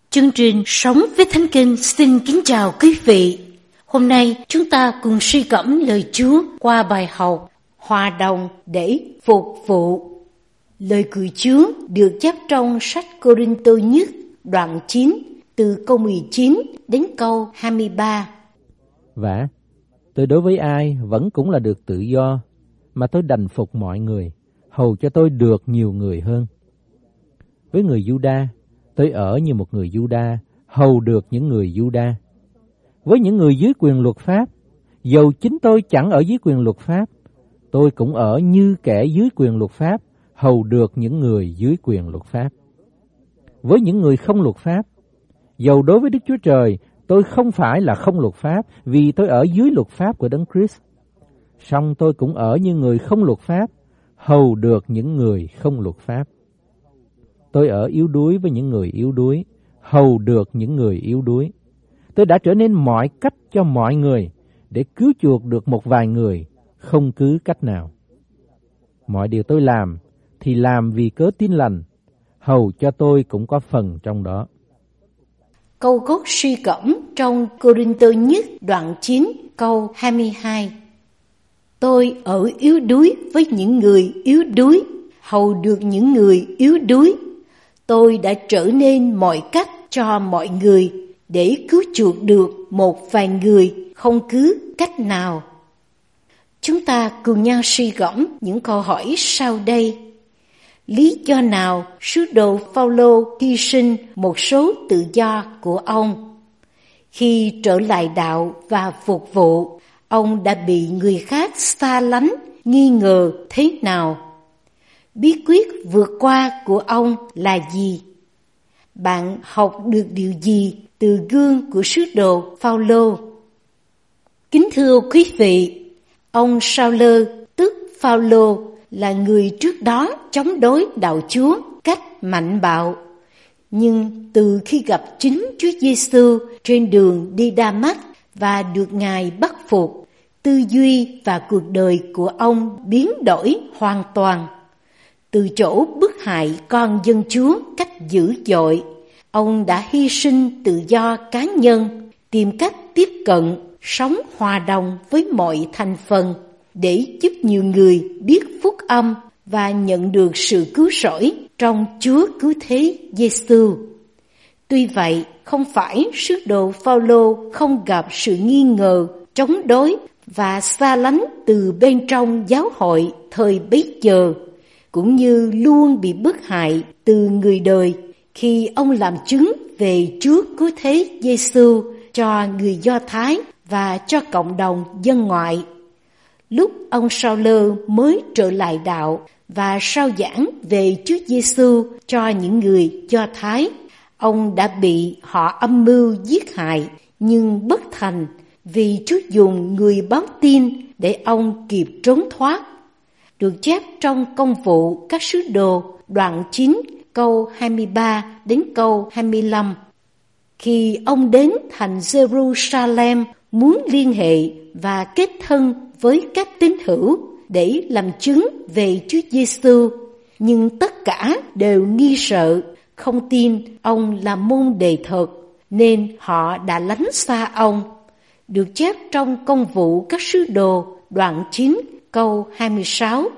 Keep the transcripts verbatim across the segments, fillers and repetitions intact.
Chương trình Sống với Thánh Kinh xin kính chào quý vị. Hôm nay chúng ta cùng suy gẫm lời Chúa qua bài học Hòa đồng để phục vụ. Lời của Chúa được chép trong sách Cô-rinh-tô nhất đoạn chín từ câu mười chín đến câu hai mươi ba. Vả, tôi đối với ai vẫn cũng là được tự do, mà tôi đành phục mọi người, hầu cho tôi được nhiều người hơn. Với người Giu-đa, tôi ở như một người Giu-đa, hầu được những người Giu-đa. Với những người dưới quyền luật pháp, dầu chính tôi chẳng ở dưới quyền luật pháp, tôi cũng ở như kẻ dưới quyền luật pháp, hầu được những người dưới quyền luật pháp. Với những người không luật pháp, dầu đối với Đức Chúa Trời, tôi không phải là không luật pháp, vì tôi ở dưới luật pháp của Đấng Christ. Song tôi cũng ở như người không luật pháp, hầu được những người không luật pháp. Tôi ở yếu đuối với những người yếu đuối, hầu được những người yếu đuối. Tôi đã trở nên mọi cách cho mọi người, để cứu chuộc được một vài người, không cứ cách nào. Mọi điều tôi làm, thì làm vì cớ tin lành, hầu cho tôi cũng có phần trong đó. Câu gốc suy gẫm trong Cô-rinh-tô nhất đoạn chín câu hai mươi hai. Tôi ở yếu đuối với những người yếu đuối, hầu được những người yếu đuối. Tôi đã trở nên mọi cách cho mọi người, để cứu chuộc được một vài người, không cứ cách nào. Chúng ta cùng nhau suy gẫm những câu hỏi sau đây. Lý do nào sứ đồ Phao-lô hy sinh một số tự do của ông? Khi trở lại đạo và phục vụ, ông đã bị người khác xa lánh, nghi ngờ thế nào? Bí quyết vượt qua của ông là gì? Bạn học được điều gì từ gương của sứ đồ Phao-lô? Kính thưa quý vị, ông Sao-lơ tức Phao-lô là người trước đó chống đối đạo Chúa cách mạnh bạo. Nhưng từ khi gặp chính Chúa Giêsu trên đường đi Đa-mách và được Ngài bắt phục, tư duy và cuộc đời của ông biến đổi hoàn toàn. Từ chỗ bức hại con dân Chúa cách dữ dội, ông đã hy sinh tự do cá nhân, tìm cách tiếp cận, sống hòa đồng với mọi thành phần, để giúp nhiều người biết phúc âm và nhận được sự cứu rỗi trong Chúa Cứu Thế Giêsu. Tuy vậy, không phải sứ đồ Phao-lô không gặp sự nghi ngờ, chống đối và xa lánh từ bên trong giáo hội thời bấy giờ, cũng như luôn bị bức hại từ người đời khi ông làm chứng về Chúa Cứu Thế Giêsu cho người Do Thái và cho cộng đồng dân ngoại. Lúc ông Sao-lơ mới trở lại đạo và rao giảng về Chúa Giêsu cho những người Do Thái, ông đã bị họ âm mưu giết hại nhưng bất thành, vì Chúa dùng người báo tin để ông kịp trốn thoát. Được chép trong Công vụ các sứ đồ đoạn chín câu hai mươi ba đến câu hai mươi lăm. Khi ông đến thành Jerusalem muốn liên hệ và kết thân với các tín hữu để làm chứng về Chúa Giêsu, nhưng tất cả đều nghi sợ, không tin ông là môn đệ thật, nên họ đã lánh xa ông. Được chép trong Công vụ các sứ đồ đoạn chín câu hai mươi sáu.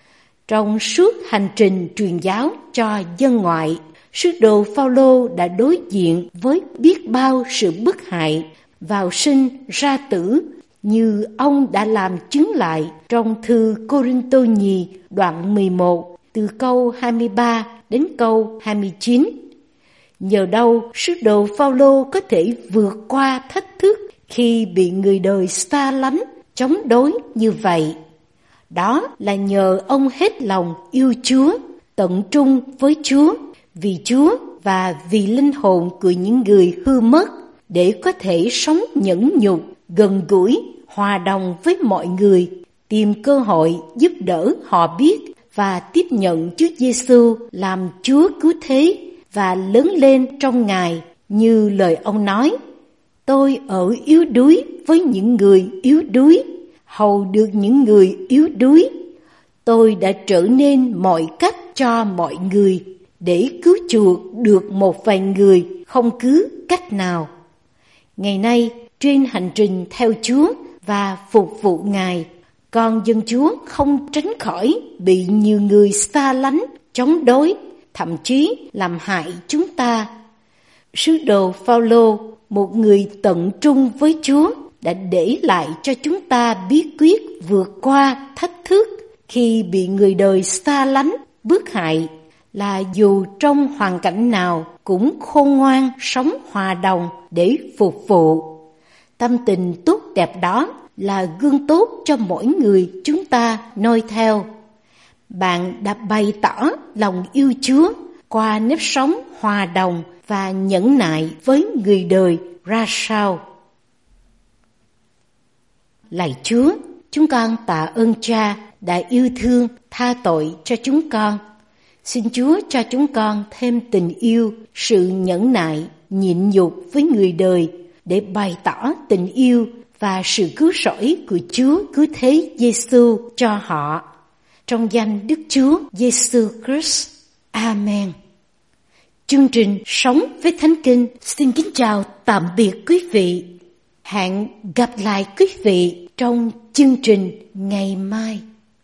Trong suốt hành trình truyền giáo cho dân ngoại, sứ đồ Phao-lô đã đối diện với biết bao sự bức hại, vào sinh ra tử, như ông đã làm chứng lại trong thư Cô-rinh-tô nhì đoạn mười một từ câu hai mươi ba đến câu hai mươi chín. Nhờ đâu sứ đồ Phao-lô có thể vượt qua thách thức khi bị người đời xa lánh, chống đối như vậy? Đó là nhờ ông hết lòng yêu Chúa, tận trung với Chúa, vì Chúa và vì linh hồn của những người hư mất, để có thể sống nhẫn nhục, gần gũi, hòa đồng với mọi người, tìm cơ hội giúp đỡ họ biết và tiếp nhận Chúa Giêsu làm Chúa Cứu Thế và lớn lên trong Ngài, như lời ông nói: tôi ở yếu đuối với những người yếu đuối, hầu được những người yếu đuối. Tôi đã trở nên mọi cách cho mọi người, để cứu chuộc được một vài người không cứ cách nào. Ngày nay, trên hành trình theo Chúa và phục vụ Ngài, con dân Chúa không tránh khỏi bị nhiều người xa lánh, chống đối, thậm chí làm hại chúng ta. Sứ đồ Phao-lô, một người tận trung với Chúa, đã để lại cho chúng ta bí quyết vượt qua thách thức khi bị người đời xa lánh, bức hại, là dù trong hoàn cảnh nào cũng khôn ngoan sống hòa đồng để phục vụ. Tâm tình tốt đẹp đó là gương tốt cho mỗi người chúng ta noi theo. Bạn đã bày tỏ lòng yêu Chúa qua nếp sống hòa đồng và nhẫn nại với người đời ra sao? Lạy Chúa, chúng con tạ ơn Cha đã yêu thương tha tội cho chúng con. Xin Chúa cho chúng con thêm tình yêu, sự nhẫn nại, nhịn nhục với người đời để bày tỏ tình yêu và sự cứu rỗi của Chúa cứu thế Giêsu cho họ. Trong danh Đức Chúa Giêsu Christ. Amen. Chương trình Sống với Thánh Kinh xin kính chào tạm biệt quý vị. Hẹn gặp lại quý vị trong chương trình ngày mai.